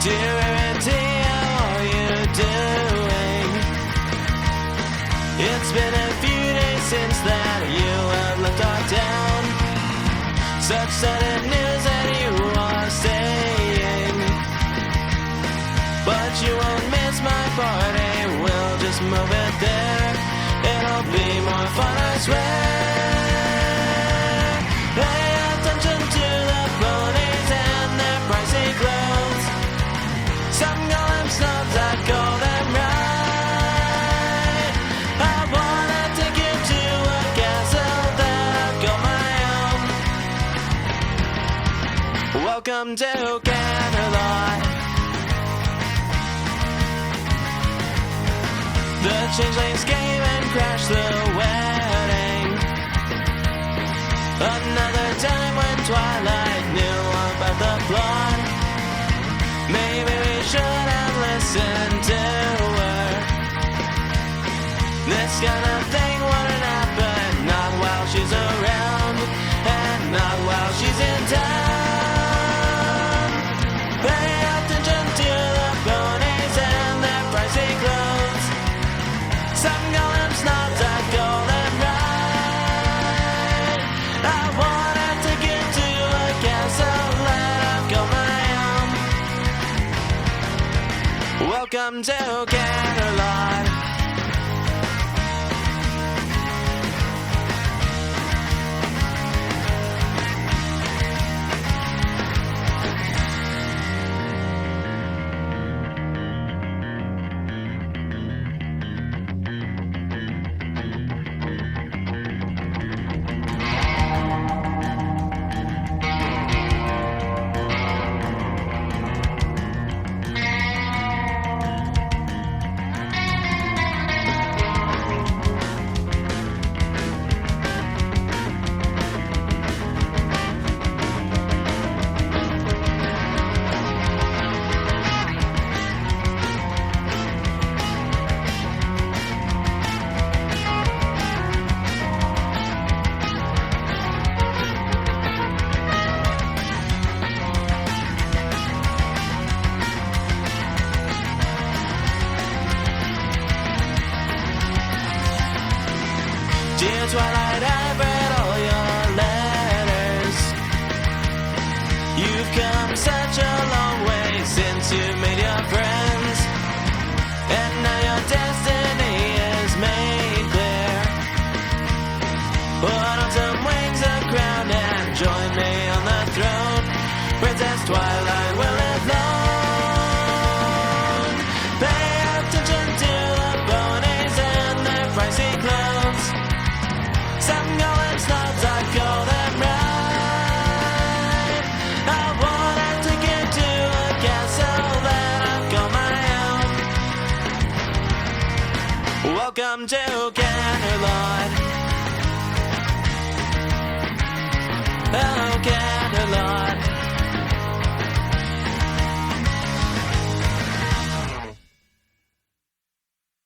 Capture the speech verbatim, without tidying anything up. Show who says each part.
Speaker 1: Dear Rarity, how are you doing? It's been a few days since that you have left our town. Such sudden news that you are staying. But you won't miss my party, we'll just move it there. It'll be more fun, I swear. Pay attention to the ponies and their pricey clothes. Some call them snobs, I call them right. I wanna take you to a castle that I've got my own. Welcome to Canterlot. The changelings came and crashed the wedding. Another time when Twilight knew about the plot. Maybe we should have listened to her. This kind of thing wouldn't happen, not while she's around, and not while she's in town. Pay attention to the ponies and their pricey clothes. Some call them snobs, I call them right. I wanna take you to a castle that I've got my own. Welcome to Canterlot. Dear Twilight, I've read all your letters. You've come such a long way since you've made your friends. And now your destiny is made clear. Put on some wings of crown and join me on the throne. Princess Twilight will live long. Pay attention to the ponies and their pricey clothes. Some call them snobs, I call them right. I wanna take you to a castle that I've got my own. Welcome to Canterlot. Oh.